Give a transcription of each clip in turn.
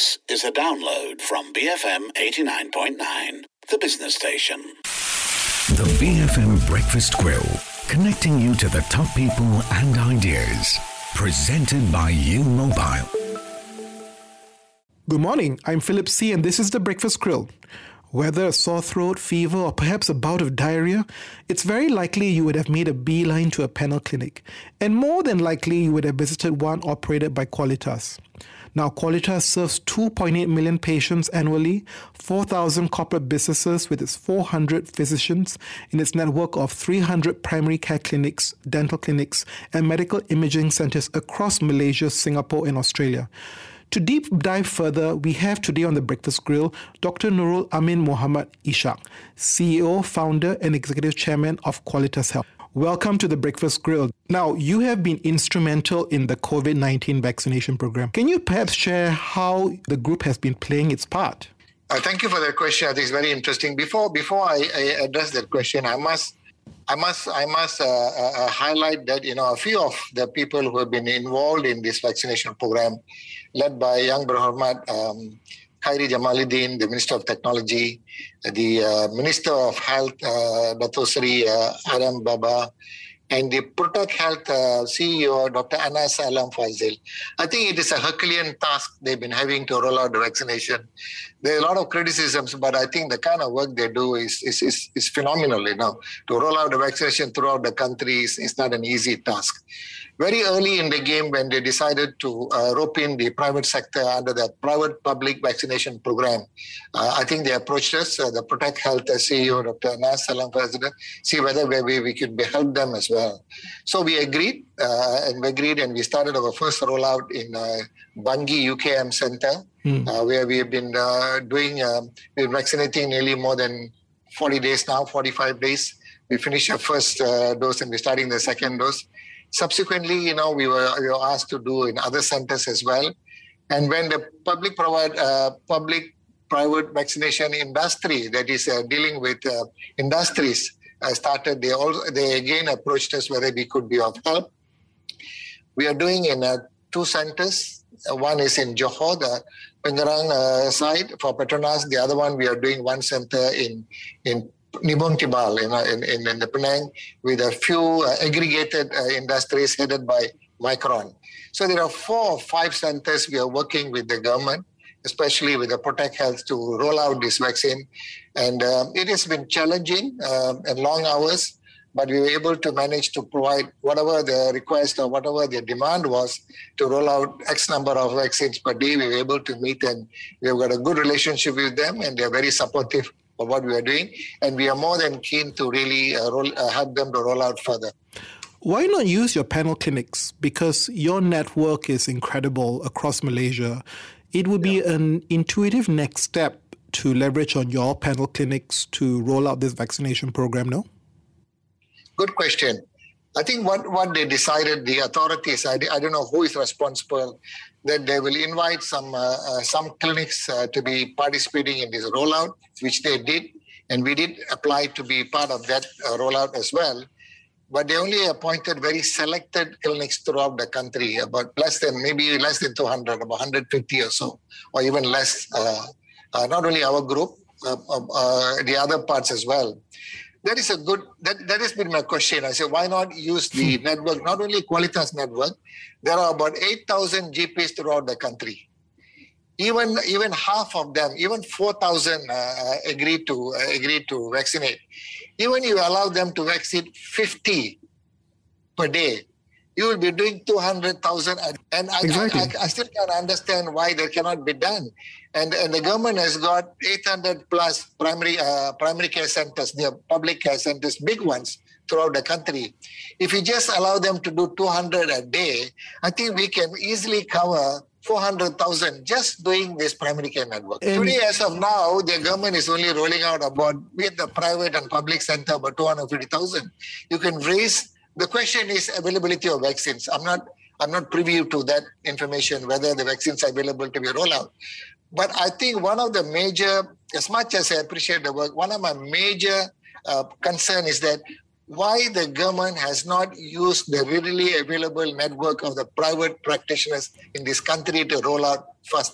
This is a download from BFM 89.9, the business station. The BFM Breakfast Grill, connecting you to the top people and ideas. Presented by U Mobile. Good morning, I'm Philip C. and this is The Breakfast Grill. Whether a sore throat, fever, or perhaps a bout of diarrhea, it's very likely you would have made a beeline to a panel clinic. And more than likely, you would have visited one operated by Qualitas. Now, Qualitas serves 2.8 million patients annually, 4,000 corporate businesses with its 400 physicians in its network of 300 primary care clinics, dental clinics, and medical imaging centers across Malaysia, Singapore, and Australia. To deep dive further, we have today on the Breakfast Grill Dr. Nurul Amin Muhammad Ishak, CEO, founder, and executive chairman of Qualitas Health. Welcome to the Breakfast Grill. Now, you have been instrumental in the COVID-19 vaccination program. Can you perhaps share how the group has been playing its part? Thank you for that question. I think it's very interesting. Before I address that question, I must highlight that a few of the people who have been involved in this vaccination program, led by Yang Berhormat Khairi Jamaluddin, the Minister of Technology, the Minister of Health, Dato Seri Adam Baba, and the Protect Health CEO, Dr. Anas Alam Fazil. I think it is a Herculean task they've been having to roll out the vaccination. There are a lot of criticisms, but I think the kind of work they do is phenomenal. To roll out the vaccination throughout the country is not an easy task. Very early in the game, when they decided to rope in the private sector under the private-public vaccination program, I think they approached us, the Protect Health CEO, Dr. Anas Alam Fazil, see whether we could help them as well. So we agreed, and we started our first rollout in Bangi UKM Centre, where we have been vaccinating nearly more than 40 days now, 45 days. We finished our first dose and we're starting the second dose. Subsequently, we were asked to do in other centres as well. And when the public-private vaccination industry, that is dealing with industries, started, they again approached us whether we could be of help. We are doing in 2 centres. One is in Johor, the Pengerang side for Petronas. The other one, we are doing one centre in Nibong Tibal in the Penang with a few aggregated industries headed by Micron. So there are 4 or 5 centres we are working with the government, especially with the Protect Health, to roll out this vaccine. And it has been challenging and long hours, but we were able to manage to provide whatever the request or whatever the demand was to roll out X number of vaccines per day. We were able to meet, and we have got a good relationship with them, and they are very supportive of what we are doing. And we are more than keen to really help them to roll out further. Why not use your panel clinics? Because your network is incredible across Malaysia. It would be an intuitive next step to leverage on your panel clinics to roll out this vaccination program, no? Good question. I think what they decided, the authorities, I don't know who is responsible, that they will invite some clinics to be participating in this rollout, which they did, and we did apply to be part of that rollout as well. But they only appointed very selected clinics throughout the country, about less than 200, about 150 or so, or even less. Not only our group, the other parts as well. That is that has been my question. I said, why not use the network, not only Qualitas network, there are about 8,000 GPs throughout the country. Even half of them, even 4,000 agreed to vaccinate. Even you allow them to vaccinate 50 per day, you will be doing 200,000. And exactly. I still can't understand why that cannot be done. And the government has got 800 plus primary care centers, the public care centers, big ones throughout the country. If you just allow them to do 200 a day, I think we can easily cover 400,000 just doing this primary care network. Today, as of now, the government is only rolling out about, with the private and public center, about 250,000. You can raise. The question is availability of vaccines. I'm not privy to that information, whether the vaccines are available to be rolled out. But I think one of the major, as much as I appreciate the work, one of my major concern is that why the government has not used the readily available network of the private practitioners in this country to roll out faster.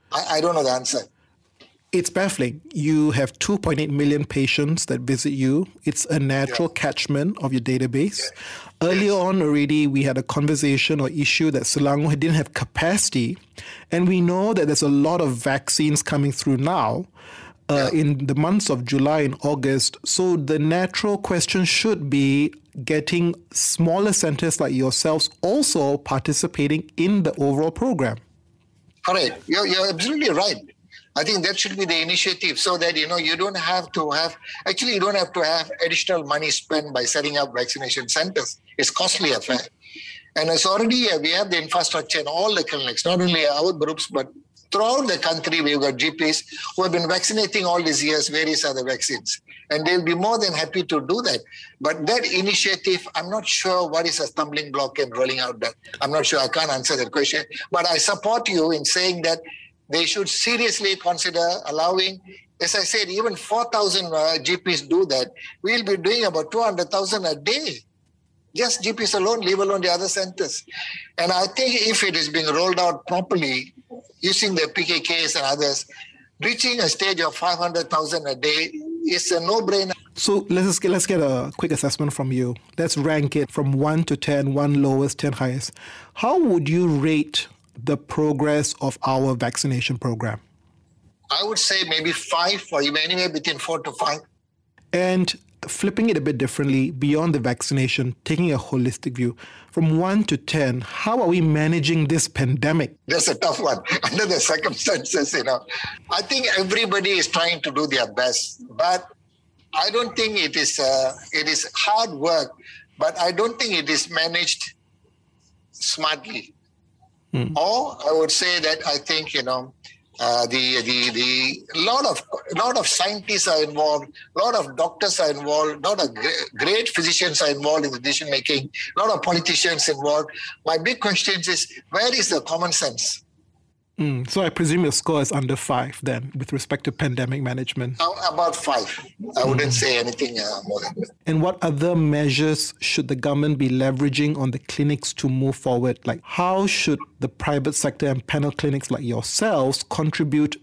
I don't know the answer. It's baffling. You have 2.8 million patients that visit you. It's a natural catchment of your database. Earlier on already, we had a conversation or issue that Selangor didn't have capacity. And we know that there's a lot of vaccines coming through now in the months of July and August. So the natural question should be getting smaller centers like yourselves also participating in the overall program. Correct. You're absolutely right. I think that should be the initiative so that, you don't have to have additional money spent by setting up vaccination centers. It's costly affair. And it's already, we have the infrastructure in all the clinics, not only our groups, but throughout the country, we've got GPs who have been vaccinating all these years, various other vaccines. And they'll be more than happy to do that. But that initiative, I'm not sure what is a stumbling block in rolling out that. I'm not sure. I can't answer that question. But I support you in saying that they should seriously consider allowing, as I said, even 4,000 GPs do that. We'll be doing about 200,000 a day. Just GPs alone, leave alone the other centers. And I think if it is being rolled out properly, using the PKKs and others, reaching a stage of 500,000 a day is a no-brainer. So let's get a quick assessment from you. Let's rank it from 1 to 10, 1 lowest, 10 highest. How would you rate the progress of our vaccination program? I would say maybe 5 or even anywhere between 4 to 5. And flipping it a bit differently, beyond the vaccination, taking a holistic view, from 1 to 10, how are we managing this pandemic? That's a tough one. Under the circumstances, I think everybody is trying to do their best, but I don't think it is hard work, but I don't think it is managed smartly. Or I would say that I think, the lot of scientists are involved, a lot of doctors are involved, a lot of great physicians are involved in the decision making, a lot of politicians involved. My big question is, where is the common sense? So I presume your score is under 5 then, with respect to pandemic management. About 5. I wouldn't say anything more than that. And what other measures should the government be leveraging on the clinics to move forward? Like, how should the private sector and panel clinics like yourselves contribute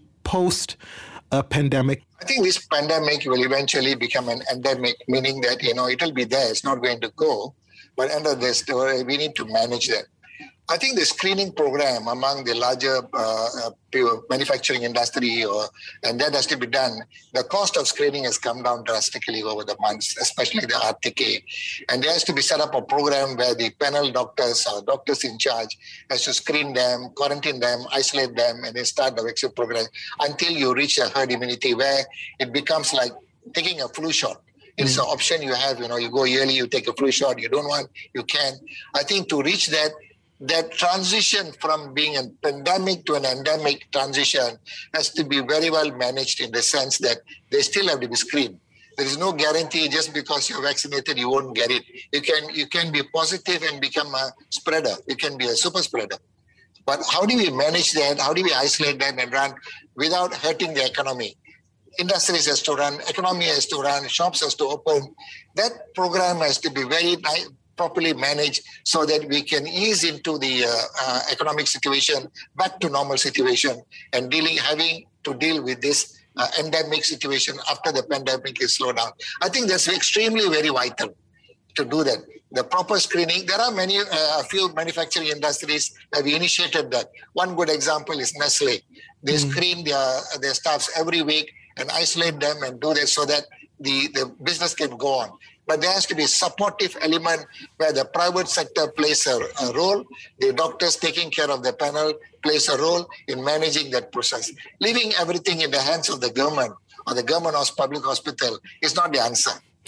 post-pandemic? I think this pandemic will eventually become an endemic, meaning that, it'll be there. It's not going to go. But under this story, we need to manage that. I think the screening program among the larger manufacturing industry, and that has to be done. The cost of screening has come down drastically over the months, especially the RTK. And there has to be set up a program where the panel doctors or doctors in charge has to screen them, quarantine them, isolate them, and then start the vaccine program until you reach a herd immunity where it becomes like taking a flu shot. It's an option you have, you go yearly, you take a flu shot, you don't want, you can. I think to reach that transition from being a pandemic to an endemic transition has to be very well managed in the sense that they still have to be screened. There is no guarantee just because you're vaccinated, you won't get it. You can be positive and become a spreader. You can be a super spreader. But how do we manage that? How do we isolate them and run without hurting the economy? Industries has to run, economy has to run, shops has to open. That program has to be very properly managed so that we can ease into the economic situation, back to normal situation, and having to deal with this endemic situation after the pandemic is slowed down. I think that's extremely very vital to do that. The proper screening, there are a few manufacturing industries have initiated that. One good example is Nestle. They screen their staffs every week and isolate them and do this so that the business can go on. But there has to be a supportive element where the private sector plays a role, the doctors taking care of the panel plays a role in managing that process. Leaving everything in the hands of the government or the government or public hospital is not the answer.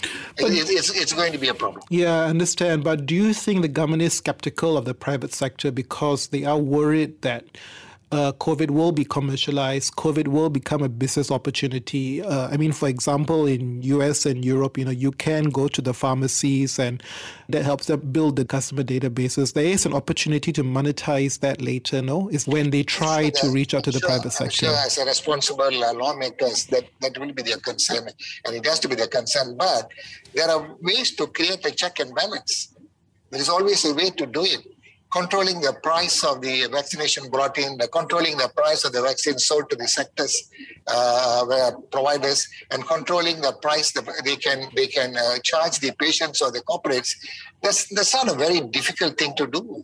It's going to be a problem. Yeah, I understand. But do you think the government is skeptical of the private sector because they are worried that COVID will be commercialized, COVID will become a business opportunity? For example, in US and Europe, you can go to the pharmacies and that helps them build the customer databases. There is an opportunity to monetize that later, no? Is when they try to reach out to the private sector. I'm sure as a responsible lawmakers, that will be their concern, and it has to be their concern. But there are ways to create a check and balance. There is always a way to do it. controlling the price of the vaccination brought in, controlling the price of the vaccine sold to the sectors providers, and controlling the price that they can charge the patients or the corporates. That's not a very difficult thing to do.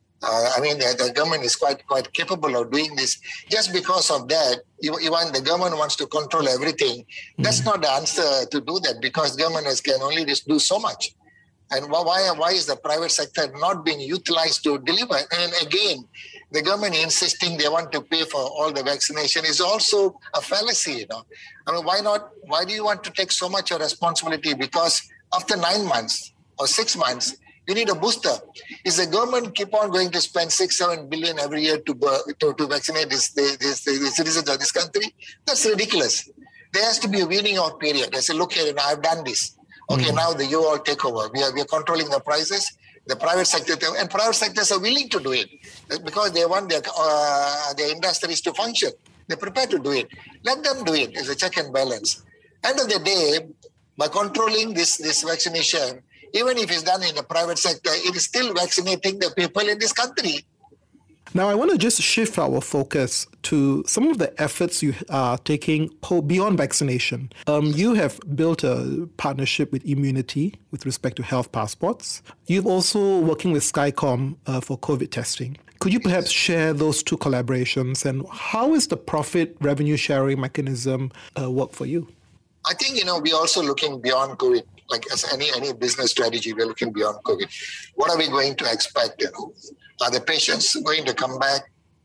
The government is quite capable of doing this. Just because of that, even the government wants to control everything. That's not the answer to do that, because government can only just do so much. And why is the private sector not being utilized to deliver? And again, the government insisting they want to pay for all the vaccination is also a fallacy. Why not? Why do you want to take so much of responsibility? Because after 9 months or 6 months, you need a booster. Is the government keep on going to spend 6-7 billion every year to vaccinate the citizens of this country? That's ridiculous. There has to be a weaning out period. They say, look here, I've done this. Okay, now you all take over. We are controlling the prices. The private sector and private sectors are willing to do it because they want their industries to function. They're prepared to do it. Let them do it. It's a check and balance. End of the day, by controlling this vaccination, even if it's done in the private sector, it is still vaccinating the people in this country. Now, I want to just shift our focus to some of the efforts you are taking beyond vaccination. You have built a partnership with Immunity with respect to health passports. You've also working with Skycom for COVID testing. Could you perhaps share those two collaborations, and how is the profit revenue sharing mechanism work for you? I think, we're also looking beyond COVID. Like as any business strategy, we're looking beyond COVID. What are we going to expect? Are the patients going to come back?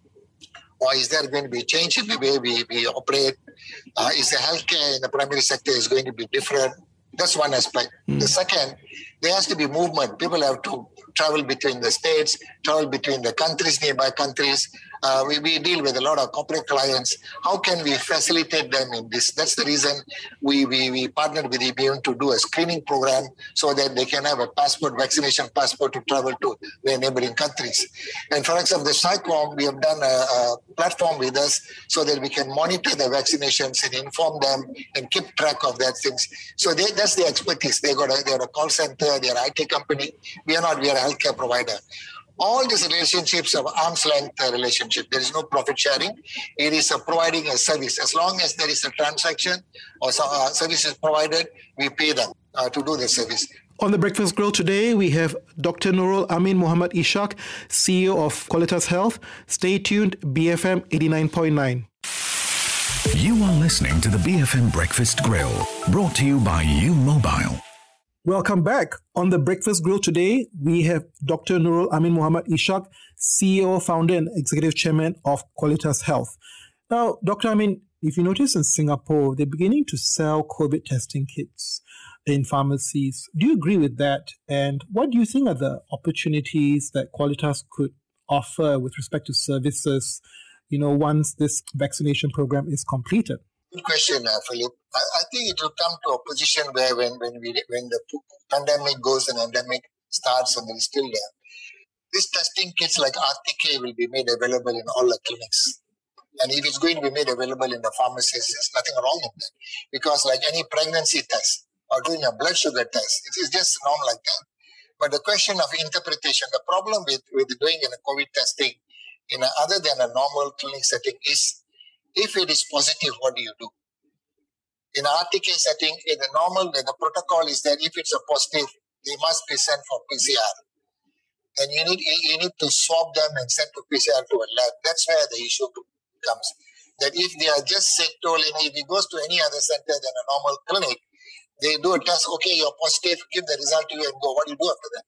Or is there going to be a change in the way we operate? Is the healthcare in the primary sector is going to be different? That's one aspect. The second, there has to be movement. People have to travel between the states, travel between the countries, nearby countries. We deal with a lot of corporate clients. How can we facilitate them in this? That's the reason we partnered with IBM to do a screening program so that they can have a vaccination passport to travel to their neighboring countries. And for example, the Skycom, we have done a platform with us so that we can monitor the vaccinations and inform them and keep track of that things. So that's the expertise. They're a call center, they're an IT company. We are a healthcare provider. All these relationships are arm's length relationship. There is no profit sharing. It is providing a service. As long as there is a transaction or service is provided, we pay them to do the service. On the Breakfast Grill today, we have Dr. Nurul Amin Muhammad Ishak, CEO of Qualitas Health. Stay tuned, BFM 89.9. You are listening to the BFM Breakfast Grill, brought to you by U Mobile. Welcome back. On the Breakfast Grill today, we have Dr. Nurul Amin Muhammad Ishak, CEO, founder and executive chairman of Qualitas Health. Now, Dr. Amin, if you notice in Singapore, they're beginning to sell COVID testing kits in pharmacies. Do you agree with that? And what do you think are the opportunities that Qualitas could offer with respect to services, once this vaccination program is completed? Good question, Philip. I think it will come to a position where when the pandemic goes and endemic starts and it's still there, these testing kits like RTK will be made available in all the clinics. And if it's going to be made available in the pharmacies, there's nothing wrong with that. Because like any pregnancy test or doing a blood sugar test, it's just normal like that. But the question of interpretation, the problem with doing a COVID testing other than a normal clinic setting is, if it is positive, what do you do? In an RTK setting, in the normal, the protocol is that if it's a positive, they must be sent for PCR. And you need to swab them and send to PCR to a lab. That's where the issue comes. That if they are just told, if it goes to any other center than a normal clinic, they do a test, okay, you're positive, give the result to you and go. What do you do after that?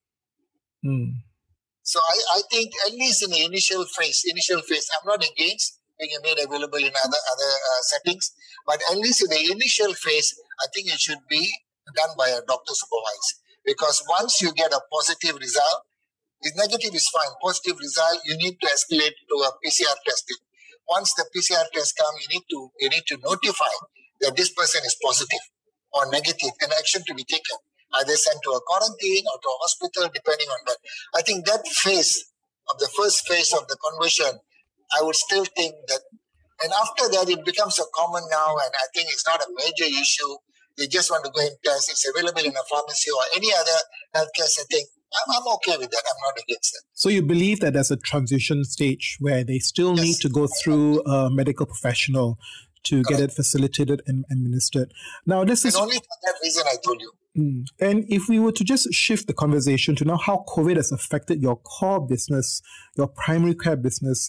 So I think at least in the initial phase, I'm not against being made available in other settings, but at least in the initial phase, I think it should be done by a doctor supervised. Because once you get a positive result, if negative is fine, positive result, you need to escalate to a PCR testing. Once the PCR test comes, you need to notify that this person is positive or negative, and action to be taken. Either sent to a quarantine or to a hospital, depending on that. I think that phase of the first phase of the conversion, I would still think that, and after that, it becomes a common now, and I think it's not a major issue. They just want to go and test. It's available in a pharmacy or any other healthcare setting. I'm okay with that. I'm not against that. So you believe that there's a transition stage where they still need to go through a medical professional to get it facilitated and administered. Now, this is only for that reason I told you. And if we were to just shift the conversation to now how COVID has affected your core business, your primary care business,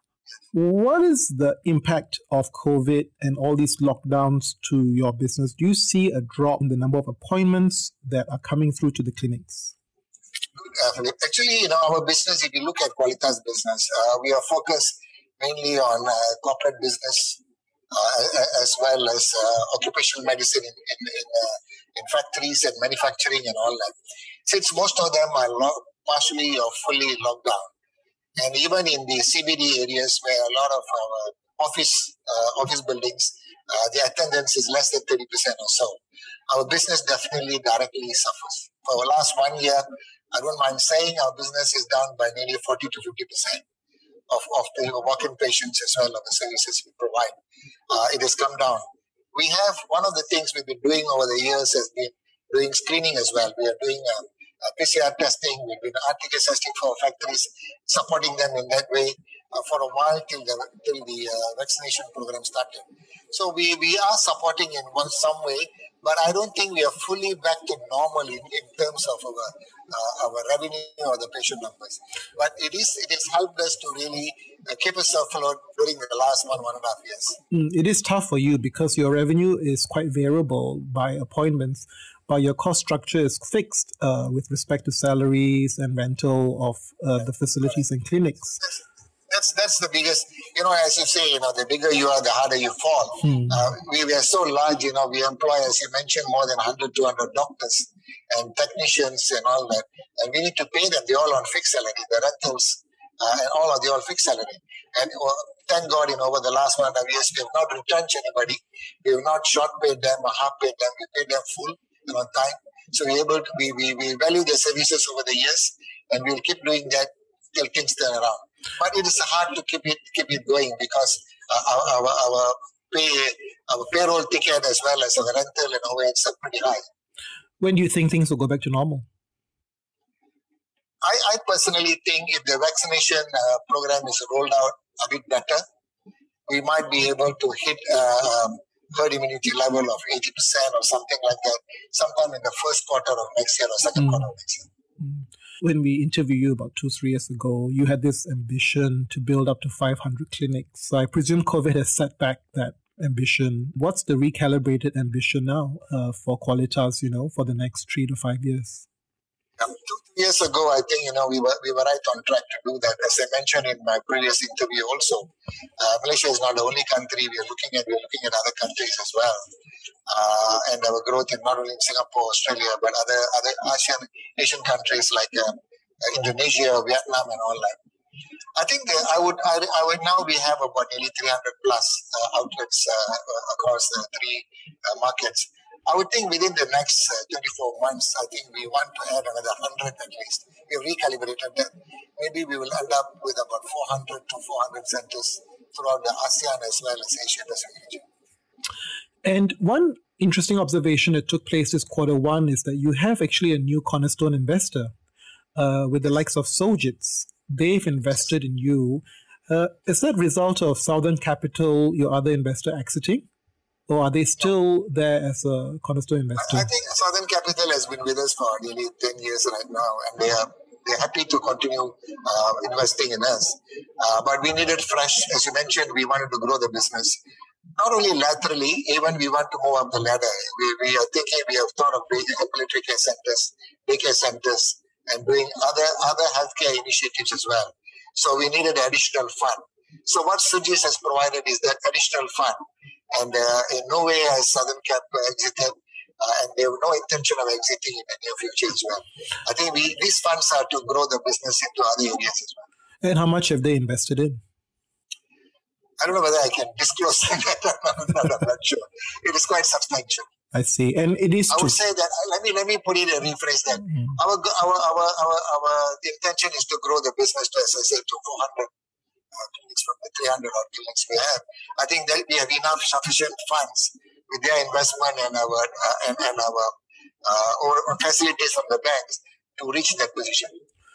what is the impact of COVID and all these lockdowns to your business? Do you see a drop in the number of appointments that are coming through to the clinics? Actually, our business, if you look at Qualitas business, we are focused mainly on corporate business as well as occupational medicine in factories and manufacturing and all that. Since most of them are partially or fully locked down, and even in the CBD areas where a lot of our office buildings, the attendance is less than 30% or so, our business definitely directly suffers. For the last 1 year, I don't mind saying our business is down by nearly 40 to 50% of the walk-in patients as well as the services we provide. It has come down. We have, one of the things we've been doing over the years has been doing screening as well. We are doing PCR testing. We've been RTK testing for factories, supporting them in that way for a while till the vaccination program started. So we are supporting in some way, but I don't think we are fully back to normal in terms of our revenue or the patient numbers. But it has helped us to really keep us afloat during the last 1.5 years. It is tough for you because your revenue is quite variable by appointments, but your cost structure is fixed with respect to salaries and rental of the facilities and clinics. That's the biggest, as you say, the bigger you are, the harder you fall. We are so large, we employ, as you mentioned, more than 100, 200 doctors and technicians and all that. And we need to pay them. They're all on fixed salary. The rentals and all are they all fixed salary. And thank God, over the last 1.5 years, we have not retrenched anybody. We have not short paid them or half paid them. We paid them full and on time. So we value their services over the years, and we'll keep doing that till things turn around. But it is hard to keep it going because our payroll ticket as well as our rental and overheads are pretty high. When do you think things will go back to normal? I personally think if the vaccination program is rolled out a bit better, we might be able to hit herd immunity level of 80% or something like that sometime in the first quarter of next year or second quarter of next year. When we interviewed you about 2-3 years ago, you had this ambition to build up to 500 clinics. So I presume COVID has set back that ambition. What's the recalibrated ambition now for Qualitas, for the next 3 to 5 years? 2 years ago, I think, we were right on track to do that. As I mentioned in my previous interview also, Malaysia is not the only country we are looking at. We are looking at other countries as well. And our growth in not only in Singapore, Australia, but other Asian countries like Indonesia, Vietnam, and all that. I think I would now we have about nearly 300 plus outlets across the 3 markets. I would think within the next 24 months, I think we want to add another 100 at least. We've recalibrated that. Maybe we will end up with about 400 to 400 centers throughout the ASEAN as well as Asia Pacific region. And one interesting observation that took place this Q1 is that you have actually a new cornerstone investor with the likes of Sojitz. They've invested in you. Is that result of Southern Capital, your other investor, exiting? Or are they still there as a cornerstone investor? I think Southern Capital has been with us for nearly 10 years right now, and they're happy to continue investing in us. But we needed fresh, as you mentioned, we wanted to grow the business. Not only laterally, even we want to move up the ladder. We have thought of doing ambulatory care centers, daycare centers, and doing other healthcare initiatives as well. So we needed additional fund. So what Sojitz has provided is that additional fund. And in no way has Southern Cap exited, and they have no intention of exiting in the near future as well. I think these funds are to grow the business into other areas as well. And how much have they invested in? I don't know whether I can disclose that. I'm not sure. It is quite substantial. I see, and it is. I would say that. Let me put it and rephrase that. Our intention is to grow the business to, as I said, to 400 clinics from the 300 odd clinics we have. I think that we have enough sufficient funds with their investment and our facilities from the banks to reach that position.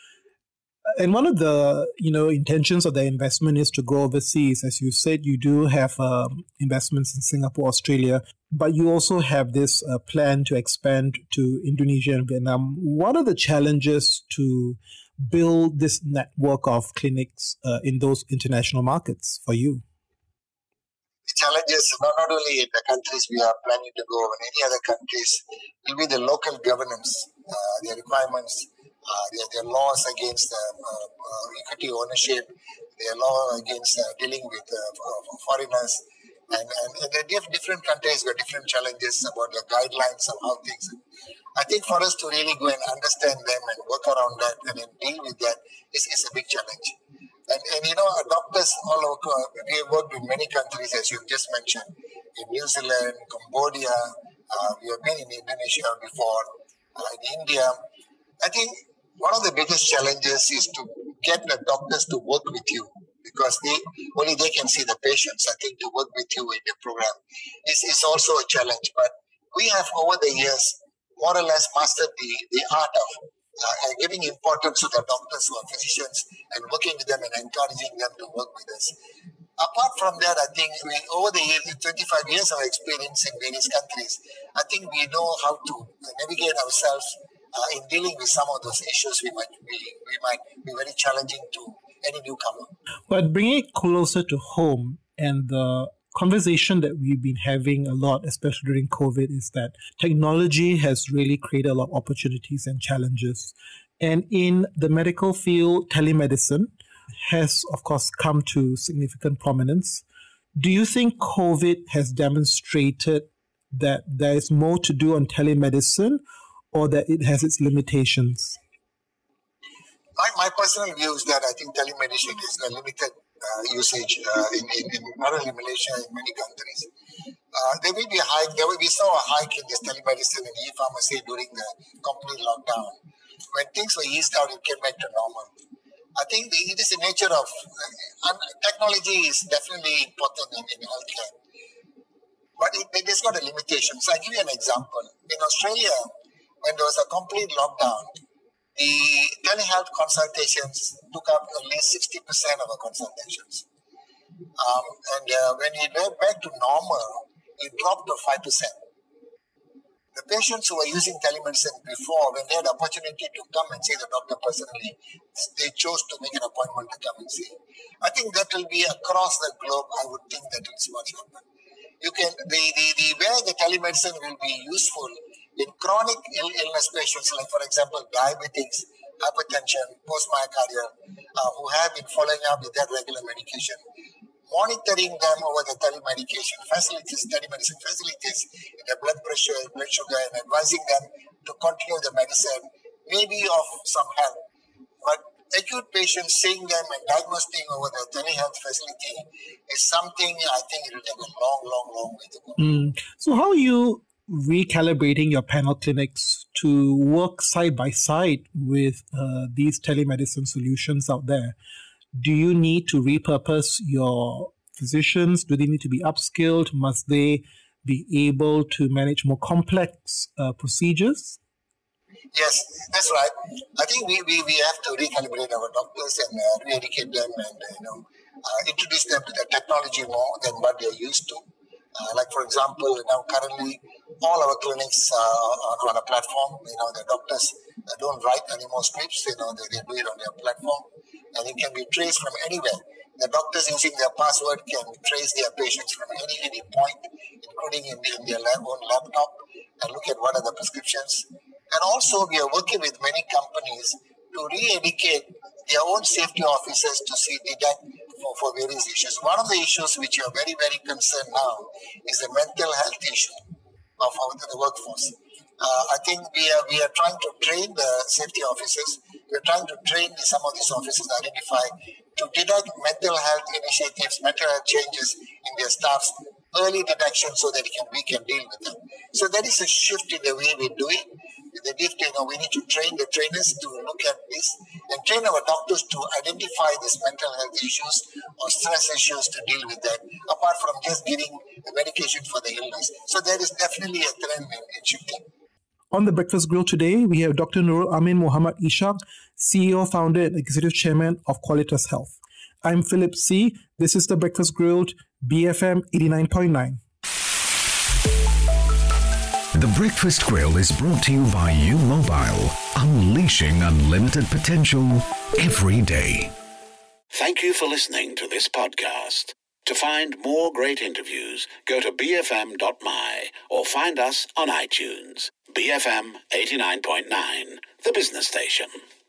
And one of the intentions of the investment is to go overseas. As you said, you do have investments in Singapore, Australia, but you also have this plan to expand to Indonesia and Vietnam. What are the challenges to build this network of clinics in those international markets for you? The challenges, not only in the countries we are planning to go, in any other countries, will be the local governance, their requirements, their laws against equity ownership, their law against dealing with foreigners. And the different countries got different challenges about the guidelines of how things. I think for us to really go and understand them and work around that and then deal with that is a big challenge. And doctors all over, we have worked in many countries, as you've just mentioned, in New Zealand, Cambodia, we have been in Indonesia before, in India. I think one of the biggest challenges is to get the doctors to work with you, because only they can see the patients. I think to work with you in the program is also a challenge. But we have over the years more or less mastered the art of giving importance to the doctors who are physicians and working with them and encouraging them to work with us. Apart from that, I think over the years, 25 years of experience in various countries, I think we know how to navigate ourselves in dealing with some of those issues we might be very challenging to any newcomer. But bringing it closer to home, and the conversation that we've been having a lot, especially during COVID, is that technology has really created a lot of opportunities and challenges. And in the medical field, telemedicine has, of course, come to significant prominence. Do you think COVID has demonstrated that there is more to do on telemedicine, or that it has its limitations? My personal view is that I think telemedicine is a limited usage in not only Malaysia, in many countries. There will be a hike. We saw a hike in this telemedicine and e-pharmacy during the complete lockdown. When things were eased out, it came back to normal. I think it is the nature of technology is definitely important in healthcare, but it has got a limitation. So I'll give you an example. In Australia, when there was a complete lockdown, the telehealth consultations took up at least 60% of our consultations. And when it went back to normal, it dropped to 5%. The patients who were using telemedicine before, when they had the opportunity to come and see the doctor personally, they chose to make an appointment to come and see. I think that will be across the globe. I would think that is what happened. You can where the telemedicine will be useful in chronic illness patients, like for example diabetics, hypertension, post-myocardial, who have been following up with their regular medication, monitoring them over the telemedicine facilities, the blood pressure, blood sugar, and advising them to continue the medicine may be of some help. But acute patients, seeing them and diagnosing over the telehealth facility is something I think it will take a long way to go. So how are you recalibrating your panel clinics to work side by side with these telemedicine solutions out there? Do you need to repurpose your physicians? Do they need to be upskilled? Must they be able to manage more complex procedures? Yes, that's right. I think we have to recalibrate our doctors and re-educate them and introduce them to the technology more than what they're used to. Like for example, now currently all our clinics are on a platform. The doctors don't write any more scripts. They do it on their platform, and it can be traced from anywhere. The doctors using their password can trace their patients from any point, including in their own laptop, and look at what are the prescriptions. And also, we are working with many companies to re-educate their own safety officers to detect for various issues. One of the issues which are very, very concerned now is the mental health issue of the workforce. I think we are trying to train the safety officers. We are trying to train some of these officers to identify, to detect mental health initiatives, mental health changes in their staffs, early detection so that we can deal with them. So there is a shift in the way we do it. We need to train the trainers to look at this and train our doctors to identify these mental health issues or stress issues to deal with that, apart from just giving the medication for the illness. So there is definitely a trend in shifting. On the Breakfast Grill today, we have Dr. Nurul Amin Muhammad Ishaq, CEO, founder, and executive chairman of Qualitas Health. I'm Philip C. This is the Breakfast Grilled, BFM 89.9. The Breakfast Grill is brought to you by U Mobile, unleashing unlimited potential every day. Thank you for listening to this podcast. To find more great interviews, go to bfm.my or find us on iTunes. BFM 89.9, the business station.